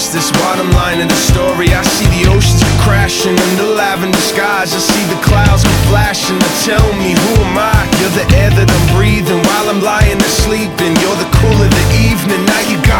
Is this bottom line of the story? I see the oceans crashing under lavender skies. I see the clouds go flashing to tell me, who am I? You're the air that I'm breathing while I'm lying asleep, and you're the cool of the evening. Now you got